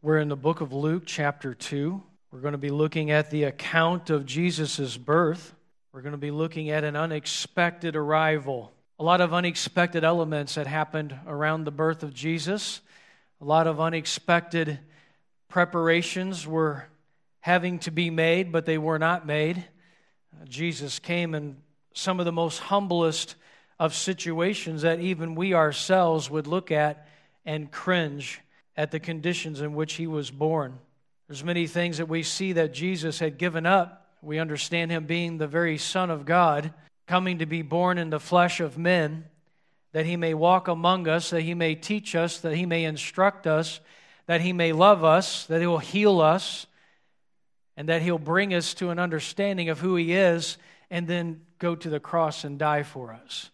We're in the book of Luke, chapter 2. We're going to be looking at the account of Jesus' birth. We're going to be looking at an unexpected arrival. A lot of unexpected elements that happened around the birth of Jesus. A lot of unexpected preparations were having to be made, but they were not made. Jesus came in some of the most humblest of situations that even we ourselves would look at and cringe at the conditions in which he was born. There's many things that we see that Jesus had given up. We understand him being the very Son of God, coming to be born in the flesh of men, that he may walk among us, that he may teach us, that he may instruct us, that he may love us, that he will heal us, and that he'll bring us to an understanding of who he is, and then go to the cross and die for us.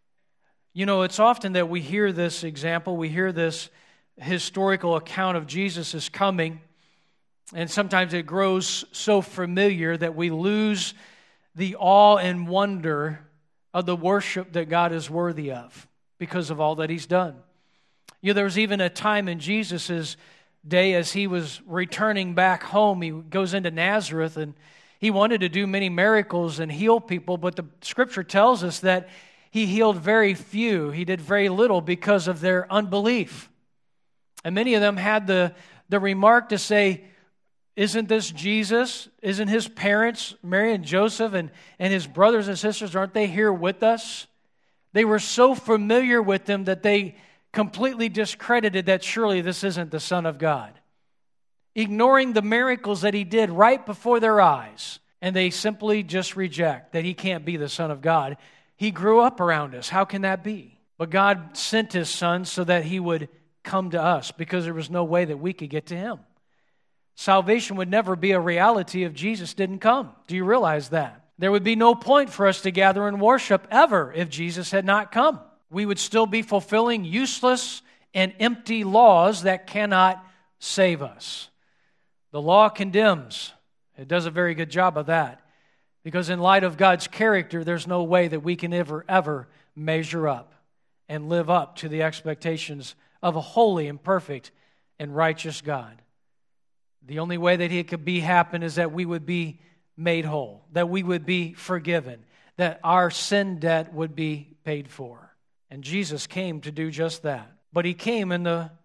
You know, it's often that we hear this example, we hear this historical account of Jesus' coming, and sometimes it grows so familiar that we lose the awe and wonder of the worship that God is worthy of because of all that he's done. You know, there was even a time in Jesus' day as he was returning back home. He goes into Nazareth and he wanted to do many miracles and heal people, but the scripture tells us that he healed very few. He did very little because of their unbelief. And many of them had the remark to say, isn't this Jesus? Isn't his parents, Mary and Joseph, and his brothers and sisters, aren't they here with us? They were so familiar with him that they completely discredited that surely this isn't the Son of God. Ignoring the miracles that he did right before their eyes. And they simply just reject that he can't be the Son of God. He grew up around us. How can that be? But God sent his Son so that he would come to us because there was no way that we could get to him. Salvation would never be a reality if Jesus didn't come. Do you realize that? There would be no point for us to gather and worship ever if Jesus had not come. We would still be fulfilling useless and empty laws that cannot save us. The law condemns. It does a very good job of that. Because in light of God's character, there's no way that we can ever measure up and live up to the expectations of a holy and perfect and righteous God. The only way that it could happen is that we would be made whole, that we would be forgiven, that our sin debt would be paid for. And Jesus came to do just that. But he came in the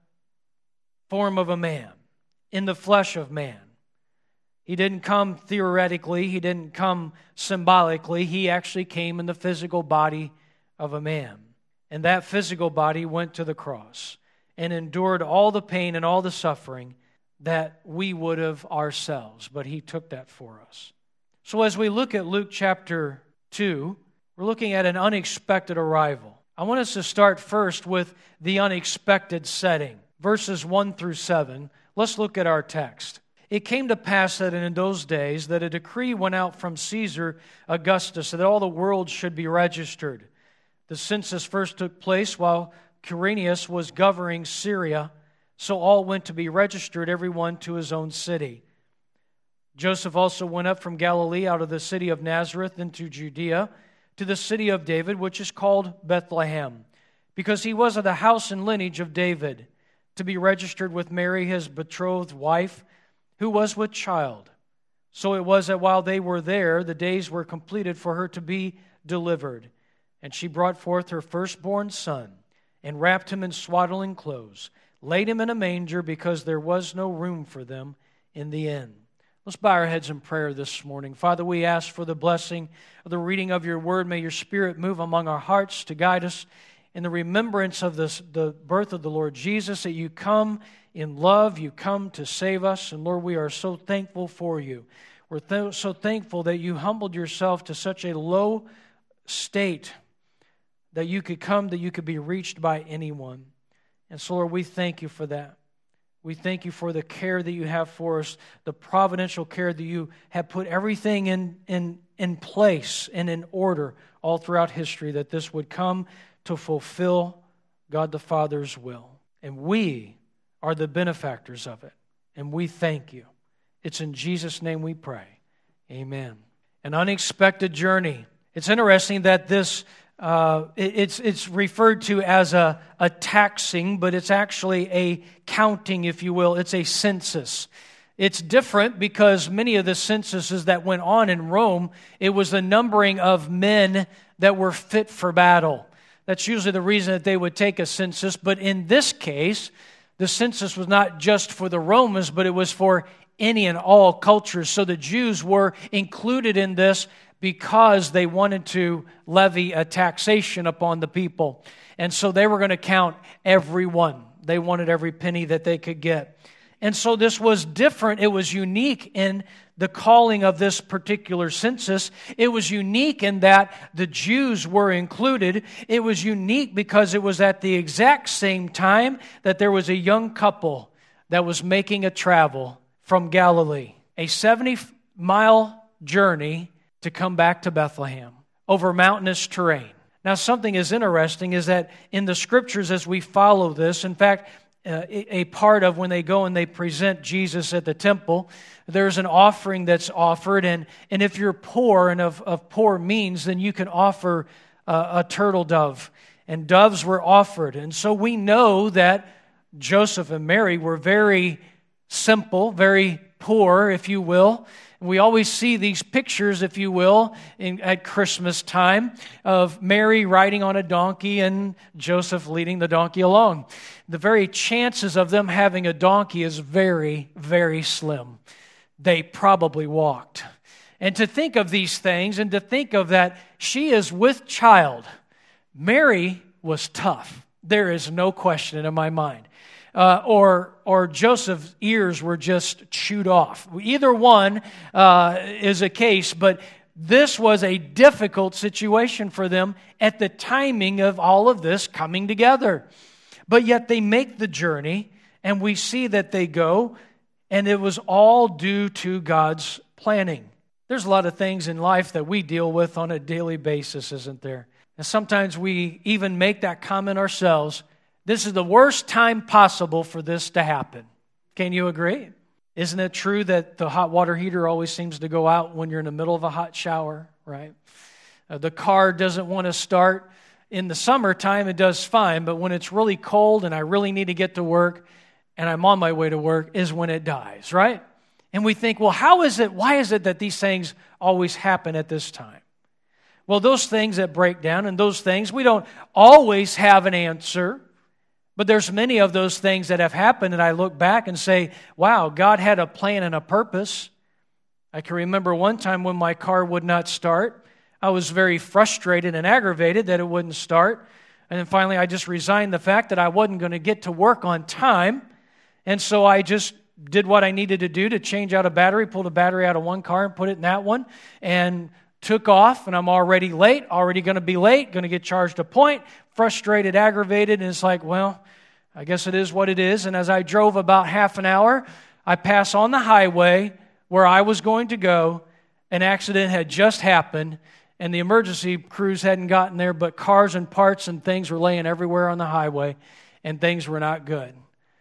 form of a man, in the flesh of man. He didn't come theoretically, he didn't come symbolically, he actually came in the physical body of a man. And that physical body went to the cross and endured all the pain and all the suffering that we would have ourselves, but he took that for us. So as we look at Luke chapter 2, we're looking at an unexpected arrival. I want us to start first with the unexpected setting. Verses 1 through 7. Let's look at our text. It came to pass that in those days that a decree went out from Caesar Augustus that all the world should be registered. The census first took place while Quirinius was governing Syria, so all went to be registered, everyone to his own city. Joseph also went up from Galilee out of the city of Nazareth into Judea to the city of David, which is called Bethlehem, because he was of the house and lineage of David, to be registered with Mary, his betrothed wife, who was with child. So it was that while they were there, the days were completed for her to be delivered. And she brought forth her firstborn son, and wrapped him in swaddling clothes, laid him in a manger, because there was no room for them in the inn. Let's bow our heads in prayer this morning. Father, we ask for the blessing of the reading of your word. May your Spirit move among our hearts to guide us in the remembrance of the birth of the Lord Jesus, that you come in love, you come to save us. And Lord, we are so thankful for you. We're so thankful that you humbled yourself to such a low state that you could come, that you could be reached by anyone. And so, Lord, we thank you for that. We thank you for the care that you have for us, the providential care that you have put everything in place and in order all throughout history, that this would come to fulfill God the Father's will. And we are the benefactors of it. And we thank you. It's in Jesus' name we pray. Amen. An unexpected journey. It's interesting that this It's referred to as a taxing, but it's actually a counting, if you will. It's a census. It's different because many of the censuses that went on in Rome, it was the numbering of men that were fit for battle. That's usually the reason that they would take a census. But in this case, the census was not just for the Romans, but it was for any and all cultures. So the Jews were included in this because they wanted to levy a taxation upon the people. And so they were going to count everyone. They wanted every penny that they could get. And so this was different. It was unique in the calling of this particular census. It was unique in that the Jews were included. It was unique because it was at the exact same time that there was a young couple that was making a travel from Galilee, a 70-mile journey to come back to Bethlehem over mountainous terrain. Now, something is interesting is that in the Scriptures as we follow this, in fact, a part of when they go and they present Jesus at the temple, there's an offering that's offered, and if you're poor and of poor means, then you can offer a turtle dove, and doves were offered. And so we know that Joseph and Mary were very simple, very poor, if you will. We always see these pictures, if you will, at Christmas time of Mary riding on a donkey and Joseph leading the donkey along. The very chances of them having a donkey is very, very slim. They probably walked. And to think of these things and to think of that she is with child, Mary was tough. There is no question in my mind. Or Joseph's ears were just chewed off. Either one is a case, but this was a difficult situation for them at the timing of all of this coming together. But yet they make the journey, and we see that they go, and it was all due to God's planning. There's a lot of things in life that we deal with on a daily basis, isn't there? And sometimes we even make that comment ourselves. This is the worst time possible for this to happen. Can you agree? Isn't it true that the hot water heater always seems to go out when you're in the middle of a hot shower, right? The car doesn't want to start. In the summertime, it does fine, but when it's really cold and I really need to get to work and I'm on my way to work is when it dies, right? And we think, well, why is it that these things always happen at this time? Well, those things that break down and those things, we don't always have an answer. But there's many of those things that have happened and I look back and say, wow, God had a plan and a purpose. I can remember one time when my car would not start. I was very frustrated and aggravated that it wouldn't start. And then finally I just resigned the fact that I wasn't going to get to work on time. And so I just did what I needed to do to change out a battery, pulled a battery out of one car and put it in that one, and took off, and I'm already late, already going to be late, going to get charged a point, frustrated, aggravated, and it's like, well, I guess it is what it is. And as I drove about half an hour, I pass on the highway where I was going to go. An accident had just happened, and the emergency crews hadn't gotten there, but cars and parts and things were laying everywhere on the highway, and things were not good.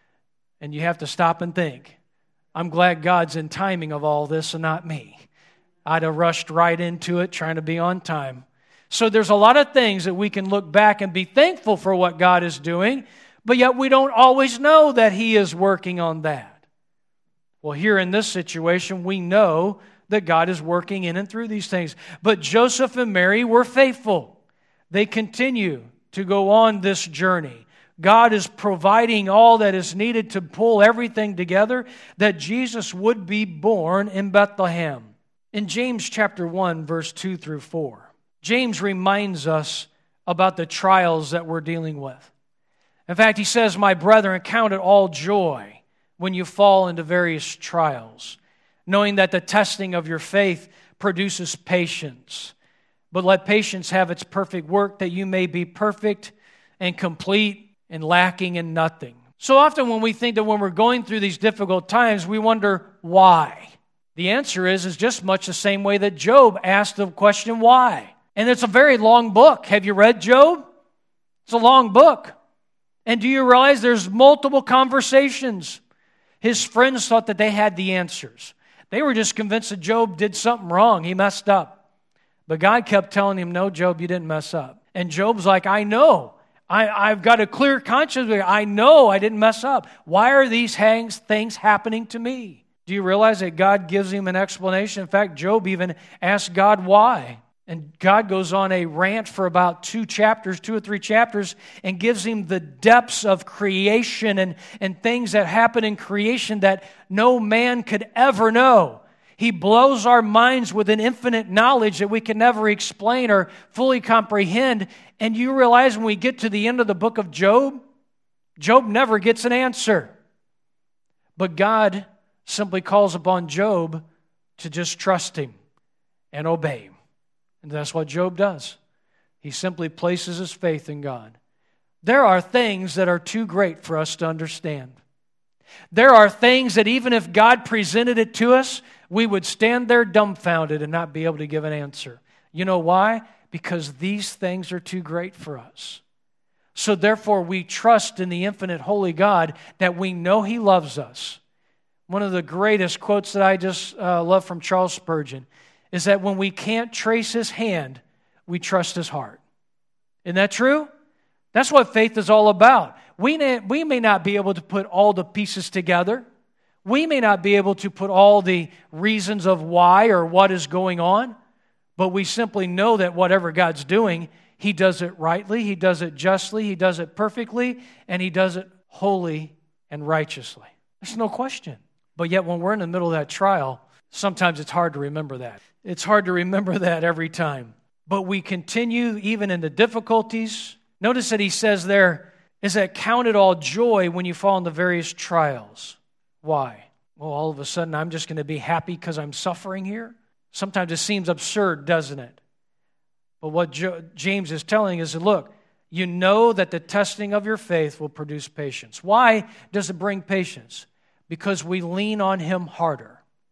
And you have to stop and think, I'm glad God's in timing of all this and not me. I'd have rushed right into it trying to be on time. So there's a lot of things that we can look back and be thankful for what God is doing, but yet we don't always know that He is working on that. Well, here in this situation, we know that God is working in and through these things. But Joseph and Mary were faithful. They continue to go on this journey. God is providing all that is needed to pull everything together that Jesus would be born in Bethlehem. In James chapter 1, verse 2 through 4, James reminds us about the trials that we're dealing with. In fact, he says, "My brethren, count it all joy when you fall into various trials, knowing that the testing of your faith produces patience. But let patience have its perfect work, that you may be perfect and complete and lacking in nothing." So often when we think that when we're going through these difficult times, we wonder why. The answer is just much the same way that Job asked the question, why? And it's a very long book. Have you read Job? It's a long book. And do you realize there's multiple conversations? His friends thought that they had the answers. They were just convinced that Job did something wrong. He messed up. But God kept telling him, no, Job, you didn't mess up. And Job's like, I know. I've got a clear conscience. I know I didn't mess up. Why are these things happening to me? Do you realize that God gives him an explanation? In fact, Job even asked God why. And God goes on a rant for about 2 or 3 chapters, and gives him the depths of creation and things that happen in creation that no man could ever know. He blows our minds with an infinite knowledge that we can never explain or fully comprehend. And you realize when we get to the end of the book of Job, Job never gets an answer. But God simply calls upon Job to just trust him and obey him. And that's what Job does. He simply places his faith in God. There are things that are too great for us to understand. There are things that even if God presented it to us, we would stand there dumbfounded and not be able to give an answer. You know why? Because these things are too great for us. So therefore we trust in the infinite holy God that we know He loves us. One of the greatest quotes that I just love from Charles Spurgeon is that when we can't trace His hand, we trust His heart. Isn't that true? That's what faith is all about. We may not be able to put all the pieces together. We may not be able to put all the reasons of why or what is going on, but we simply know that whatever God's doing, He does it rightly, He does it justly, He does it perfectly, and He does it wholly and righteously. There's no question. But yet when we're in the middle of that trial, sometimes it's hard to remember that. It's hard to remember that every time. But we continue even in the difficulties. Notice that he says there, is that count it all joy when you fall into various trials. Why? Well, all of a sudden I'm just going to be happy because I'm suffering here? Sometimes it seems absurd, doesn't it? But what James is telling is, look, you know that the testing of your faith will produce patience. Why does it bring patience? Because we lean on Him harder.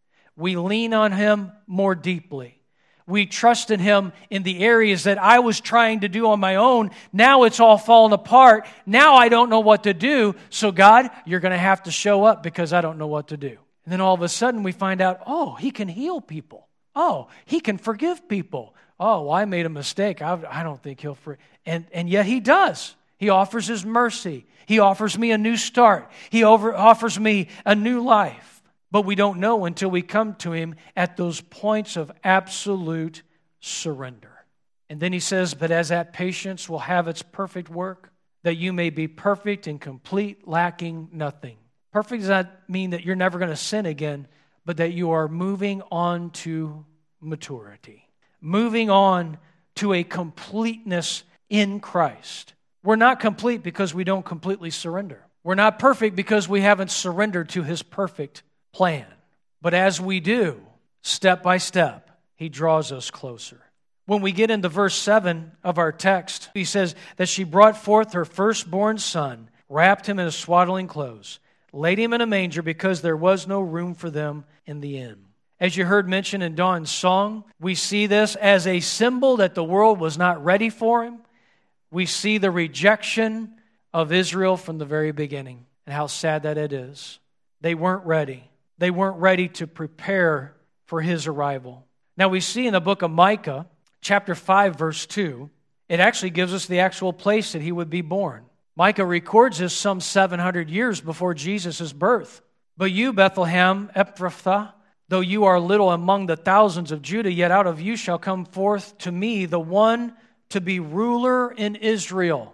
We lean on Him more deeply. We trust in Him in the areas that I was trying to do on my own. Now it's all fallen apart. Now I don't know what to do. So God, you're going to have to show up because I don't know what to do. And then all of a sudden we find out, oh, He can heal people. Oh, He can forgive people. Oh, well, I made a mistake. I don't think He'll forgive. And yet He does. He offers His mercy. He offers me a new start. He offers me a new life. But we don't know until we come to Him at those points of absolute surrender. And then he says, but as that patience will have its perfect work, that you may be perfect and complete, lacking nothing. Perfect does not mean that you're never going to sin again, but that you are moving on to maturity. Moving on to a completeness in Christ. We're not complete because we don't completely surrender. We're not perfect because we haven't surrendered to His perfect plan. But as we do, step by step, He draws us closer. When we get into verse 7 of our text, he says that she brought forth her firstborn son, wrapped him in swaddling clothes, laid him in a manger because there was no room for them in the inn. As you heard mentioned in Dawn's song, we see this as a symbol that the world was not ready for Him. We see the rejection of Israel from the very beginning and how sad that it is. They weren't ready. They weren't ready to prepare for His arrival. Now we see in the book of Micah, chapter 5, verse 2, it actually gives us the actual place that He would be born. Micah records this some 700 years before Jesus' birth. But you, Bethlehem Ephrathah, though you are little among the thousands of Judah, yet out of you shall come forth to me the one to be ruler in Israel,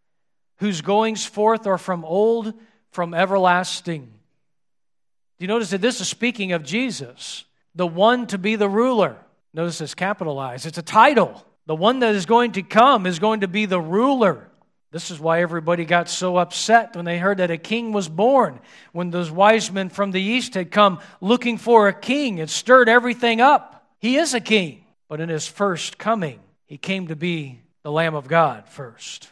whose goings forth are from old, from everlasting. Do you notice that this is speaking of Jesus, the one to be the ruler? Notice it's capitalized. It's a title. The one that is going to come is going to be the ruler. This is why everybody got so upset when they heard that a king was born. When those wise men from the east had come looking for a king, it stirred everything up. He is a king, but in His first coming, He came to be the Lamb of God first.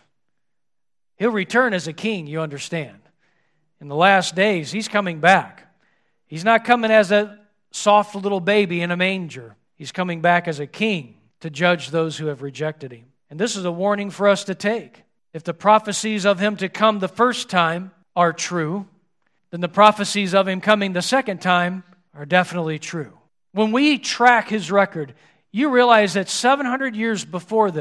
He'll return as a king, you understand. In the last days, He's coming back. He's not coming as a soft little baby in a manger. He's coming back as a king to judge those who have rejected Him. And this is a warning for us to take. If the prophecies of Him to come the first time are true, then the prophecies of Him coming the second time are definitely true. When we track His record, you realize that 700 years before this,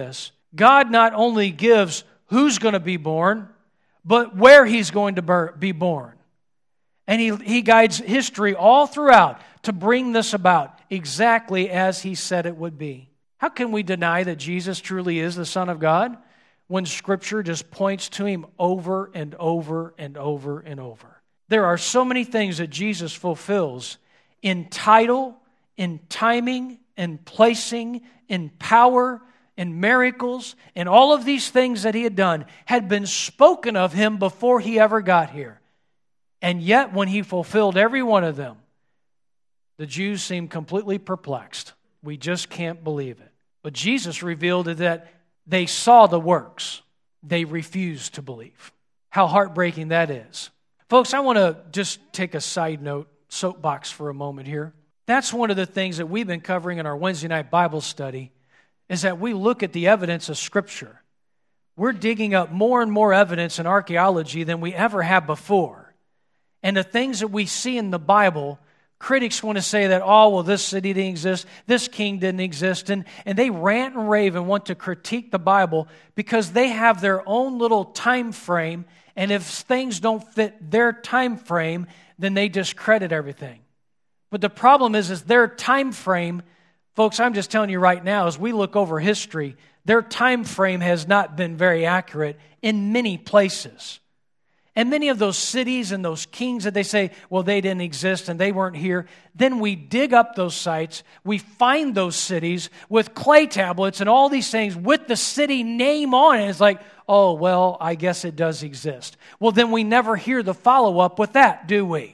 God not only gives who's going to be born, but where He's going to be born. And He guides history all throughout to bring this about exactly as He said it would be. How can we deny that Jesus truly is the Son of God when Scripture just points to Him over and over and over and over? There are so many things that Jesus fulfills in title, in timing, in placing, in power, in miracles, and all of these things that He had done had been spoken of Him before He ever got here. And yet, when He fulfilled every one of them, the Jews seemed completely perplexed. We just can't believe it. But Jesus revealed that they saw the works. They refused to believe. How heartbreaking that is. Folks, I want to just take a side note, soapbox for a moment here. That's one of the things that we've been covering in our Wednesday night Bible study, is that we look at the evidence of Scripture. We're digging up more and more evidence in archaeology than we ever have before. And the things that we see in the Bible, critics want to say that, oh, well, this city didn't exist, this king didn't exist, and they rant and rave and want to critique the Bible because they have their own little time frame, and if things don't fit their time frame, then they discredit everything. But the problem is their time frame, folks, I'm just telling you right now, as we look over history, their time frame has not been very accurate in many places. And many of those cities and those kings that they say, well, they didn't exist and they weren't here, then we dig up those sites, we find those cities with clay tablets and all these things with the city name on it. It's like, oh, well, I guess it does exist. Well, then we never hear the follow-up with that, do we?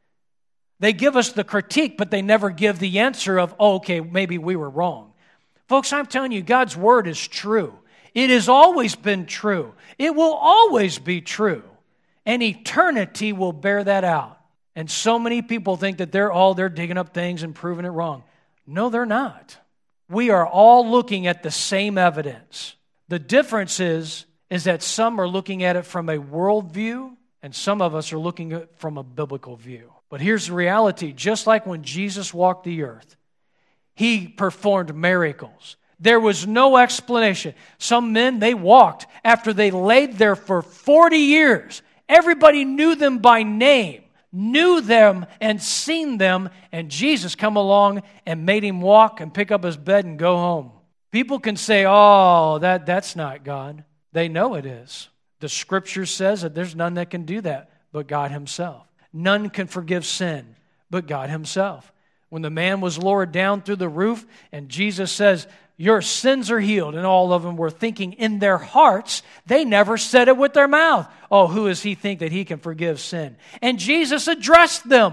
They give us the critique, but they never give the answer of, oh, okay, maybe we were wrong. Folks, I'm telling you, God's Word is true. It has always been true. It will always be true. And eternity will bear that out. And so many people think that they're digging up things and proving it wrong. No, they're not. We are all looking at the same evidence. The difference is that some are looking at it from a world view, and some of us are looking at it from a biblical view. But here's the reality. Just like when Jesus walked the earth, He performed miracles. There was no explanation. Some men, they walked after they laid there for 40 years. Everybody knew them by name, knew them and seen them, and Jesus come along and made him walk and pick up his bed and go home. People can say, oh, that's not God. They know it is. The Scripture says that there's none that can do that but God Himself. None can forgive sin but God Himself. When the man was lowered down through the roof and Jesus says, your sins are healed, and all of them were thinking in their hearts, they never said it with their mouth. Oh, who does he think that he can forgive sin? And Jesus addressed them.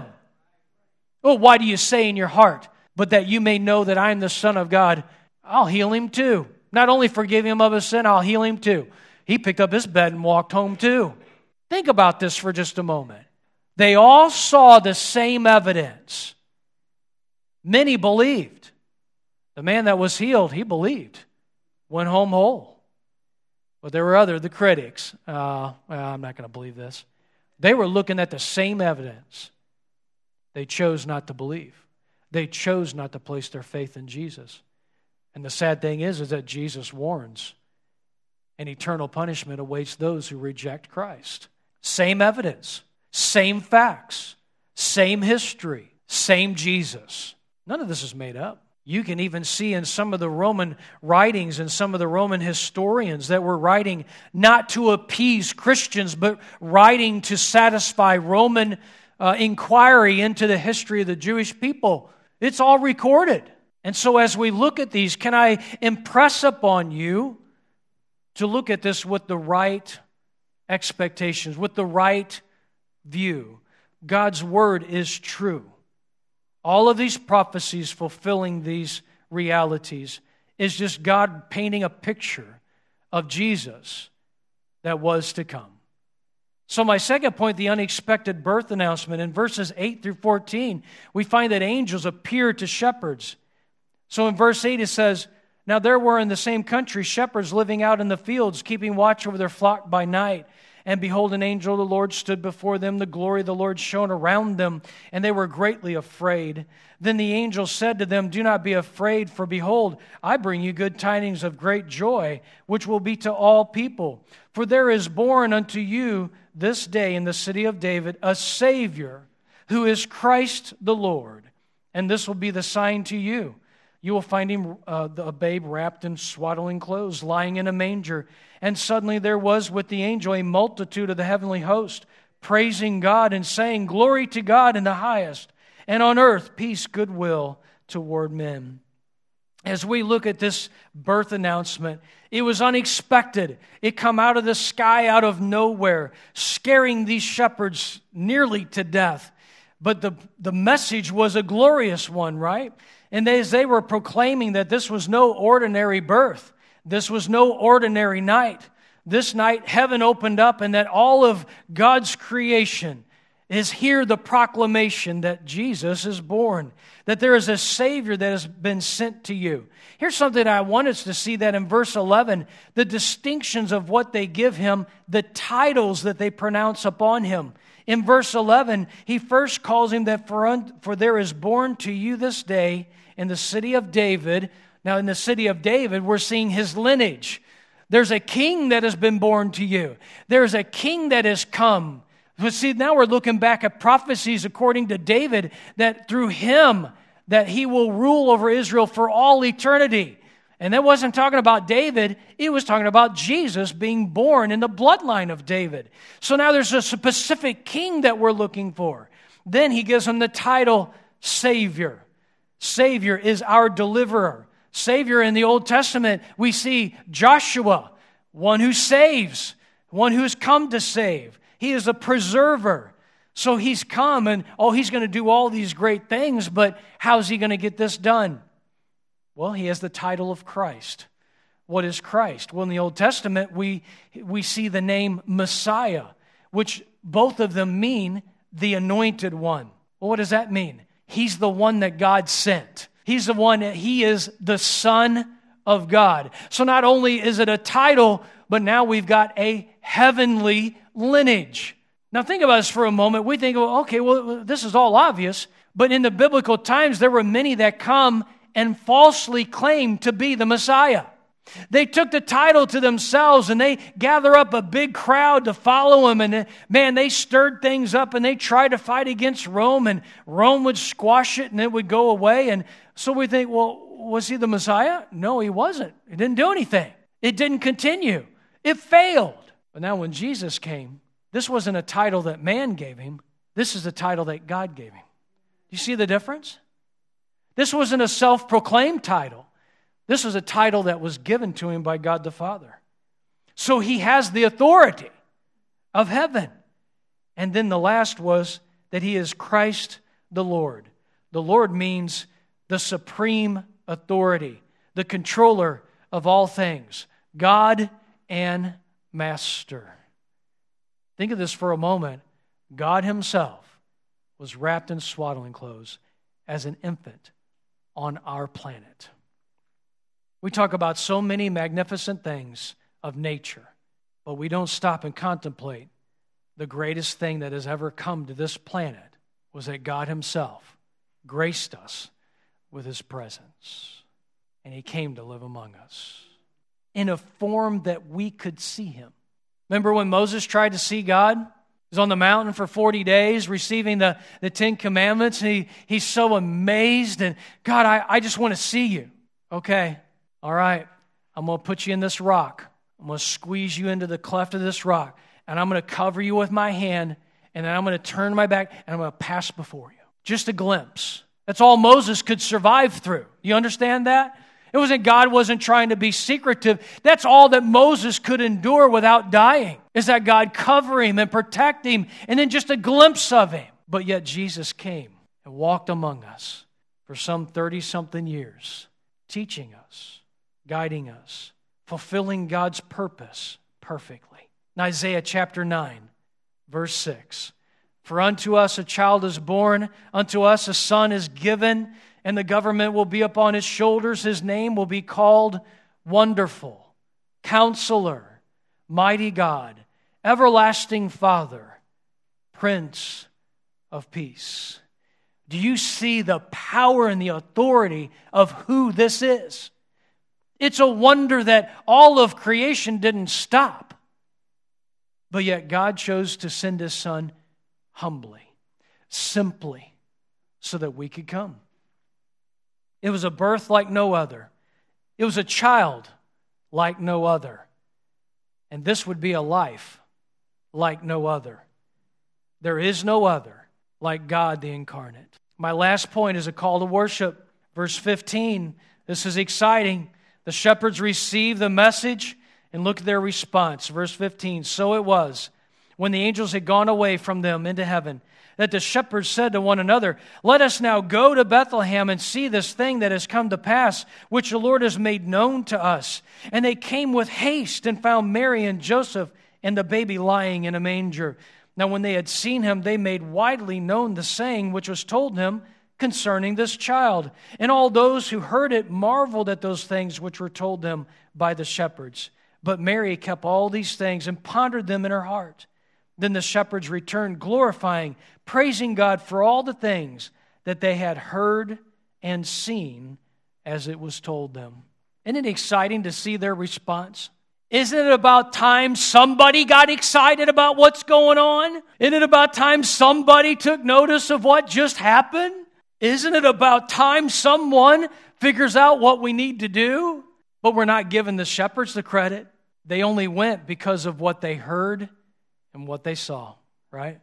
Oh, why do you say in your heart, but that you may know that I am the Son of God? I'll heal him too. Not only forgive him of his sin, I'll heal him too. He picked up his bed and walked home too. Think about this for just a moment. They all saw the same evidence. Many believed. The man that was healed, he believed, went home whole. But there were the critics. I'm not going to believe this. They were looking at the same evidence. They chose not to believe. They chose not to place their faith in Jesus. And the sad thing is that Jesus warns, and eternal punishment awaits those who reject Christ. Same evidence, same facts, same history, same Jesus. None of this is made up. You can even see in some of the Roman writings and some of the Roman historians that were writing not to appease Christians, but writing to satisfy Roman inquiry into the history of the Jewish people. It's all recorded. And so as we look at these, can I impress upon you to look at this with the right expectations, with the right view? God's Word is true. All of these prophecies fulfilling these realities is just God painting a picture of Jesus that was to come. So my second point, the unexpected birth announcement. In verses 8 through 14, we find that angels appeared to shepherds. So in verse 8 it says, now there were in the same country shepherds living out in the fields, keeping watch over their flock by night. And behold, an angel of the Lord stood before them. The glory of the Lord shone around them, and they were greatly afraid. Then the angel said to them, do not be afraid, for behold, I bring you good tidings of great joy, which will be to all people. For there is born unto you this day in the city of David a Savior, who is Christ the Lord. And this will be the sign to you. You will find him, a babe wrapped in swaddling clothes, lying in a manger. And suddenly there was with the angel a multitude of the heavenly host, praising God and saying, glory to God in the highest, and on earth peace, goodwill toward men. As we look at this birth announcement, it was unexpected. It come out of the sky, out of nowhere, scaring these shepherds nearly to death. But the message was a glorious one, right? And as they were proclaiming that this was no ordinary birth, this was no ordinary night. This night, heaven opened up, and that all of God's creation is here the proclamation that Jesus is born, that there is a Savior that has been sent to you. Here's something I want us to see, that in verse 11, the distinctions of what they give him, the titles that they pronounce upon him. In verse 11, he first calls him that for there is born to you this day in the city of David. Now, in the city of David, we're seeing his lineage. There's a king that has been born to you. There's a king that has come. But see, now we're looking back at prophecies according to David, that through him, that he will rule over Israel for all eternity. And that wasn't talking about David. It was talking about Jesus being born in the bloodline of David. So now there's a specific king that we're looking for. Then he gives him the title Savior. Savior is our deliverer. Savior in the Old Testament, we see Joshua, one who saves, one who's come to save. He is a preserver. So he's come and, he's going to do all these great things, but how's he going to get this done? Well, he has the title of Christ. What is Christ? Well, in the Old Testament, we see the name Messiah, which both of them mean the anointed one. Well, what does that mean? He's the one that God sent. He's the one that he is the Son of God. So not only is it a title, but now we've got a heavenly lineage. Now think about this for a moment. We think, this is all obvious. But in the biblical times, there were many that come and falsely claim to be the Messiah. They took the title to themselves, and they gather up a big crowd to follow him. And man, they stirred things up, and they tried to fight against Rome, and Rome would squash it, and it would go away. And so we think, well, was he the Messiah? No, he wasn't. He didn't do anything. It didn't continue. It failed. But now when Jesus came, this wasn't a title that man gave him. This is a title that God gave him. Do you see the difference? This wasn't a self-proclaimed title. This was a title that was given to him by God the Father. So he has the authority of heaven. And then the last was that he is Christ the Lord. The Lord means the supreme authority, the controller of all things, God and Master. Think of this for a moment. God himself was wrapped in swaddling clothes as an infant on our planet. We talk about so many magnificent things of nature, but we don't stop and contemplate the greatest thing that has ever come to this planet was that God himself graced us with his presence, and he came to live among us in a form that we could see him. Remember when Moses tried to see God? He was on the mountain for 40 days receiving the 10 Commandments. And he's so amazed. And God, I just want to see you. Okay, all right. I'm going to put you in this rock. I'm going to squeeze you into the cleft of this rock. And I'm going to cover you with my hand. And then I'm going to turn my back and I'm going to pass before you. Just a glimpse. That's all Moses could survive through. You understand that? It wasn't God wasn't trying to be secretive. That's all that Moses could endure without dying, is that God cover him and protect him, and then just a glimpse of him. But yet Jesus came and walked among us for some 30-something years, teaching us, guiding us, fulfilling God's purpose perfectly. In Isaiah chapter 9, verse 6, for unto us a child is born, unto us a son is given, and the government will be upon his shoulders. His name will be called Wonderful, Counselor, Mighty God, Everlasting Father, Prince of Peace. Do you see the power and the authority of who this is? It's a wonder that all of creation didn't stop. But yet God chose to send His Son humbly, simply, so that we could come. It was a birth like no other. It was a child like no other. And this would be a life like no other. There is no other like God the incarnate. My last point is a call to worship. Verse 15, this is exciting. The shepherds received the message, and look at their response. Verse 15, so it was, when the angels had gone away from them into heaven, that the shepherds said to one another, let us now go to Bethlehem and see this thing that has come to pass, which the Lord has made known to us. And they came with haste and found Mary and Joseph and the baby lying in a manger. Now when they had seen him, they made widely known the saying which was told them concerning this child. And all those who heard it marveled at those things which were told them by the shepherds. But Mary kept all these things and pondered them in her heart. Then the shepherds returned, glorifying, praising God for all the things that they had heard and seen as it was told them. Isn't it exciting to see their response? Isn't it about time somebody got excited about what's going on? Isn't it about time somebody took notice of what just happened? Isn't it about time someone figures out what we need to do? But we're not giving the shepherds the credit. They only went because of what they heard and what they saw, right?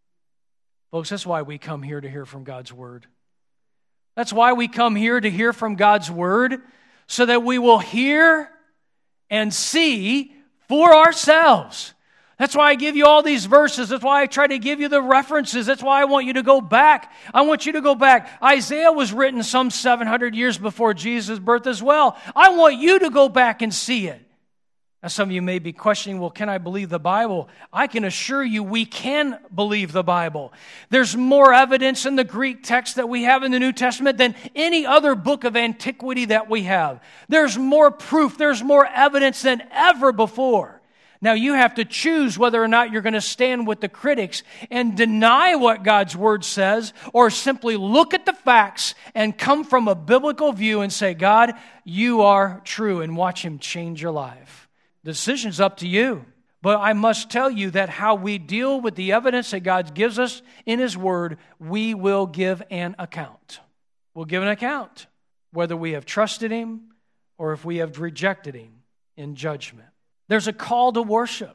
Folks, that's why we come here to hear from God's Word. That's why we come here to hear from God's Word, so that we will hear and see for ourselves. That's why I give you all these verses. That's why I try to give you the references. That's why I want you to go back. I want you to go back. Isaiah was written some 700 years before Jesus' birth as well. I want you to go back and see it. Now, some of you may be questioning, well, can I believe the Bible? I can assure you we can believe the Bible. There's more evidence in the Greek text that we have in the New Testament than any other book of antiquity that we have. There's more proof, there's more evidence than ever before. Now, you have to choose whether or not you're going to stand with the critics and deny what God's Word says, or simply look at the facts and come from a biblical view and say, God, you are true, and watch Him change your life. The decision's up to you. But I must tell you that how we deal with the evidence that God gives us in His Word, we will give an account. We'll give an account, whether we have trusted Him or if we have rejected Him in judgment. There's a call to worship.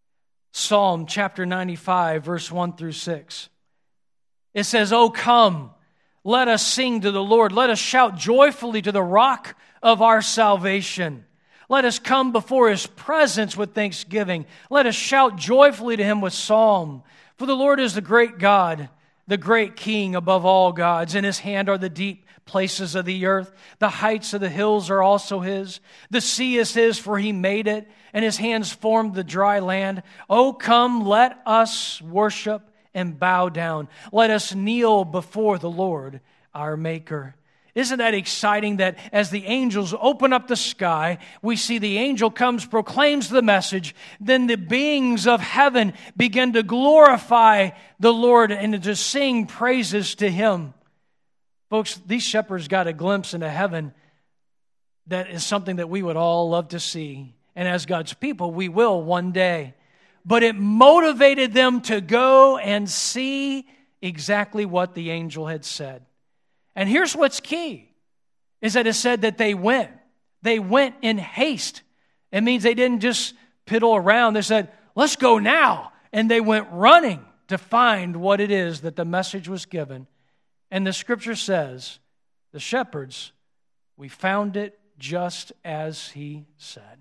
Psalm chapter 95, verse 1 through 6. It says, "O come, let us sing to the Lord. Let us shout joyfully to the rock of our salvation. Let us come before His presence with thanksgiving. Let us shout joyfully to Him with psalm. For the Lord is the great God, the great King above all gods. In His hand are the deep places of the earth. The heights of the hills are also His. The sea is His, for He made it, and His hands formed the dry land. O come, let us worship and bow down. Let us kneel before the Lord, our Maker." Isn't that exciting that as the angels open up the sky, we see the angel comes, proclaims the message, then the beings of heaven begin to glorify the Lord and to sing praises to Him. Folks, these shepherds got a glimpse into heaven that is something that we would all love to see. And as God's people, we will one day. But it motivated them to go and see exactly what the angel had said. And here's what's key, is that it said that they went. They went in haste. It means they didn't just piddle around. They said, let's go now. And they went running to find what it is that the message was given. And the Scripture says, the shepherds, we found it just as He said.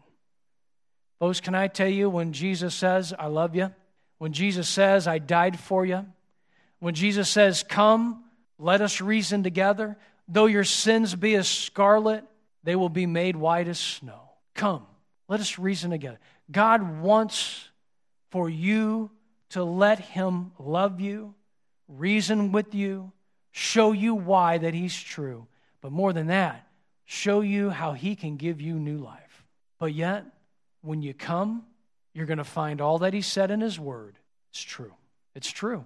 Folks, can I tell you, when Jesus says, I love you, when Jesus says, I died for you, when Jesus says, come, let us reason together. Though your sins be as scarlet, they will be made white as snow. Come, let us reason together. God wants for you to let Him love you, reason with you, show you why that He's true. But more than that, show you how He can give you new life. But yet, when you come, you're going to find all that he said in his word is true. It's true.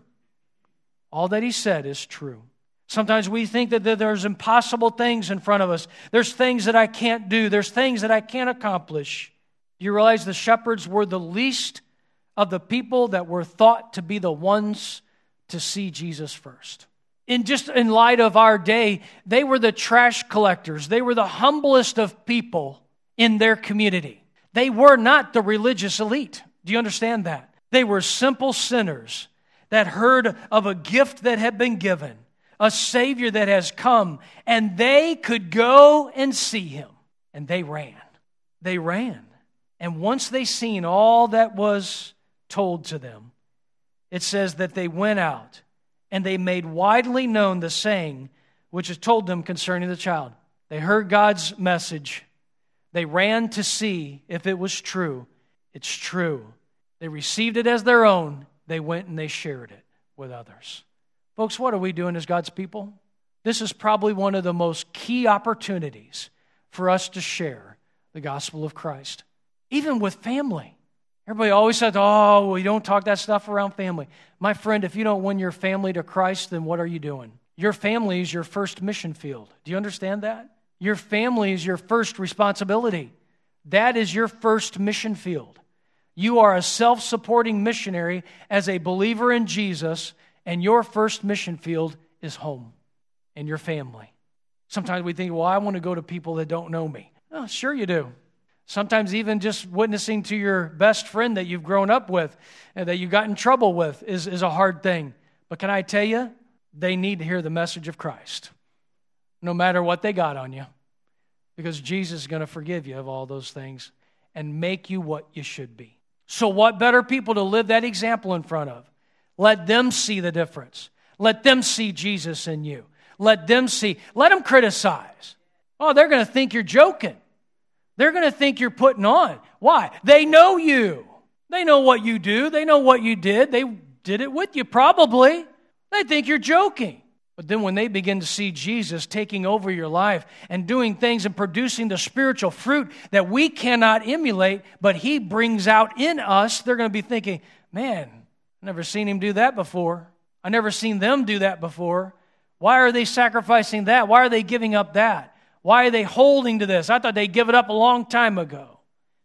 All that he said is true. Sometimes we think that there's impossible things in front of us. There's things that I can't do. There's things that I can't accomplish. You realize the shepherds were the least of the people that were thought to be the ones to see Jesus first. In light of our day, they were the trash collectors. They were the humblest of people in their community. They were not the religious elite. Do you understand that? They were simple sinners that heard of a gift that had been given, a Savior that has come, and they could go and see him. And they ran. They ran. And once they seen all that was told to them, it says that they went out and they made widely known the saying which is told them concerning the child. They heard God's message. They ran to see if it was true. It's true. They received it as their own. They went and they shared it with others. Folks, what are we doing as God's people? This is probably one of the most key opportunities for us to share the gospel of Christ, even with family. Everybody always says, oh, we don't talk that stuff around family. My friend, if you don't win your family to Christ, then what are you doing? Your family is your first mission field. Do you understand that? Your family is your first responsibility. That is your first mission field. You are a self-supporting missionary as a believer in Jesus, and your first mission field is home and your family. Sometimes we think, well, I want to go to people that don't know me. Oh, sure you do. Sometimes even just witnessing to your best friend that you've grown up with and that you got in trouble with is a hard thing. But can I tell you, they need to hear the message of Christ, no matter what they got on you, because Jesus is going to forgive you of all those things and make you what you should be. So what better people to live that example in front of? Let them see the difference. Let them see Jesus in you. Let them criticize. Oh, they're going to think you're joking. They're going to think you're putting on. Why? They know you. They know what you do. They know what you did. They did it with you probably. They think you're joking. But then when they begin to see Jesus taking over your life and doing things and producing the spiritual fruit that we cannot emulate, but he brings out in us, they're going to be thinking, man, I've never seen him do that before. I've never seen them do that before. Why are they sacrificing that? Why are they giving up that? Why are they holding to this? I thought they'd give it up a long time ago.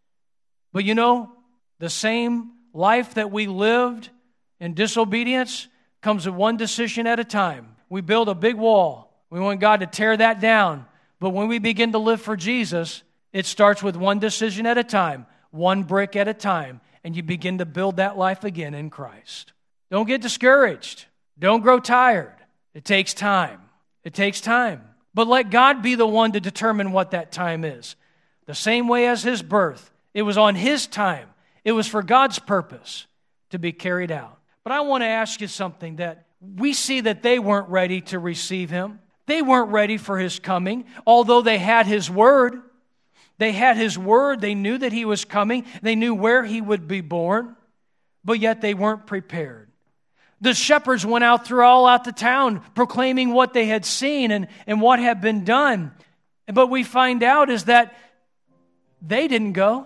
But you know, the same life that we lived in disobedience comes with one decision at a time. We build a big wall. We want God to tear that down. But when we begin to live for Jesus, it starts with one decision at a time, one brick at a time, and you begin to build that life again in Christ. Don't get discouraged. Don't grow tired. It takes time. It takes time. But let God be the one to determine what that time is. The same way as his birth. It was on his time. It was for God's purpose to be carried out. But I want to ask you something that we see that they weren't ready to receive him. They weren't ready for his coming, although they had his word. They had his word. They knew that he was coming. They knew where he would be born, but yet they weren't prepared. The shepherds went out all out the town proclaiming what they had seen and what had been done. But we find out is that they didn't go.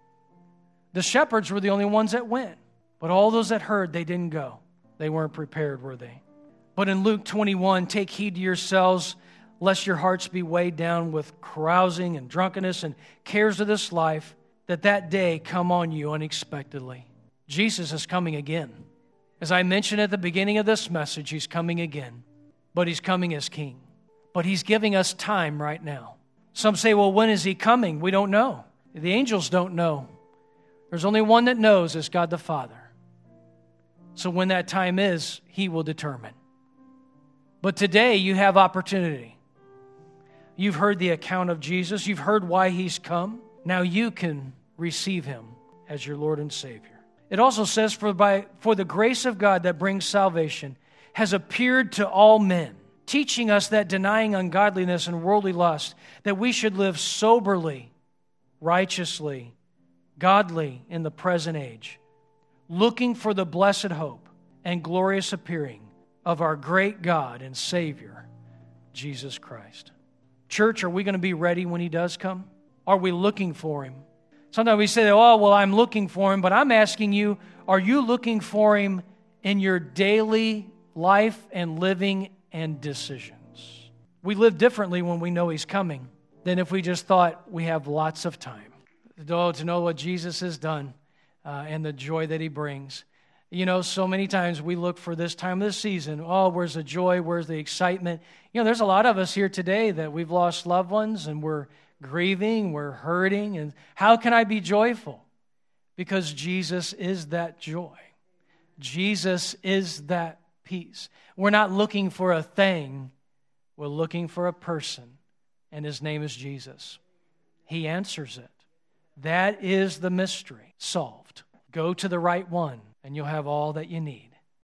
The shepherds were the only ones that went. But all those that heard, they didn't go. They weren't prepared, were they? But in Luke 21, take heed to yourselves, lest your hearts be weighed down with carousing and drunkenness and cares of this life, that day come on you unexpectedly. Jesus is coming again. As I mentioned at the beginning of this message, he's coming again. But he's coming as king. But he's giving us time right now. Some say, well, when is he coming? We don't know. The angels don't know. There's only one that knows, is God the Father. So when that time is, he will determine. But today you have opportunity. You've heard the account of Jesus. You've heard why he's come. Now you can receive him as your Lord and Savior. It also says, for the grace of God that brings salvation has appeared to all men, teaching us that denying ungodliness and worldly lust, that we should live soberly, righteously, godly in the present age, looking for the blessed hope and glorious appearing of our great God and Savior, Jesus Christ. Church, are we going to be ready when he does come? Are we looking for him? Sometimes we say, oh, well, I'm looking for him, but I'm asking you, are you looking for him in your daily life and living and decisions? We live differently when we know he's coming than if we just thought we have lots of time. To know what Jesus has done and the joy that he brings. You know, so many times we look for this time of the season. Oh, where's the joy? Where's the excitement? You know, there's a lot of us here today that we've lost loved ones and we're grieving, we're hurting. And how can I be joyful? Because Jesus is that joy. Jesus is that peace. We're not looking for a thing. We're looking for a person. And his name is Jesus. He answers it. That is the mystery solved. Go to the right one, and you'll have all that you need.